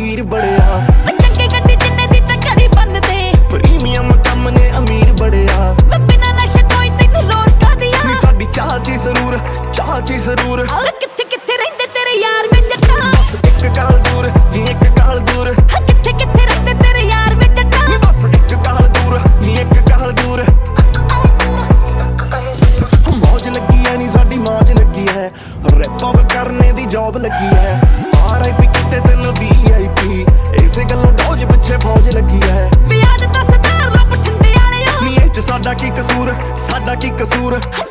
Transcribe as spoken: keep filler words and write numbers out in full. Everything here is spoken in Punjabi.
ਅਮੀਰ ਬੜਿਆ ਚੰਗੇ ਗੱਡੀ ਜਿੰਨੇ ਦੀ ਤਾਂ ਘੜੀ ਬੰਨਦੇ ਪ੍ਰੀਮੀਅਮ ਕੰਮ ਨੇ ਅਮੀਰ ਬੜਿਆ ਬਿਨਾਂ ਨਸ਼ੇ ਕੋਈ ਤੈਨੂੰ ਲੋੜ ਕਾਦੀ ਆ ਨੀ ਸਾਡੀ ਚਾਹ ਚ ਜ਼ਰੂਰ ਚਾਹ ਚ ਜ਼ਰੂਰ ਕਿੱਥੇ ਕਿੱਥੇ ਰਹਿੰਦੇ ਤੇਰੇ ਯਾਰ ਵੇ ਜੱਟਾਂ ਬਸ ਇੱਕ ਕਾਲ ਦੂਰ ਨੀ ਇੱਕ ਕਾਲ ਦੂਰ ਕਿੱਥੇ ਕਿੱਥੇ ਰਹਿੰਦੇ ਤੇਰੇ ਯਾਰ ਵੇ ਜੱਟਾਂ ਨੀ ਬਸ ਇੱਕ ਕਾਲ ਦੂਰ ਨੀ ਇੱਕ ਕਾਲ ਦੂਰ ਮੌਜ ਲੱਗੀ ਐ ਨੀ ਸਾਡੀ ਮੌਜ ਲੱਗੀ ਹੈ ਰੈਪ ਆਫ ਕਰਨੇ ਦੀ ਜੌਬ ਲੱਗੀ ਹੈ ਆਰ ਆਈ ਪੀ ਕਿਤੇ ਤੈਨੂੰ ਵੀ ਆਈ ਪੀ ਇਸੇ ਗੱਲੋਂ ਡੋਜ ਪਿੱਛੇ ਫੌਜ ਲੱਗੀ ਹੈ ਵਿਆਹ ਤਾਂ ਸਤਾਰ ਲੋ ਬਠਿੰਡੇ ਵਾਲਿਓ ਨੀ ਇਹ ਚ ਸਾਡਾ ਕੀ ਕਸੂਰ ਸਾਡਾ ਕੀ ਕਸੂਰ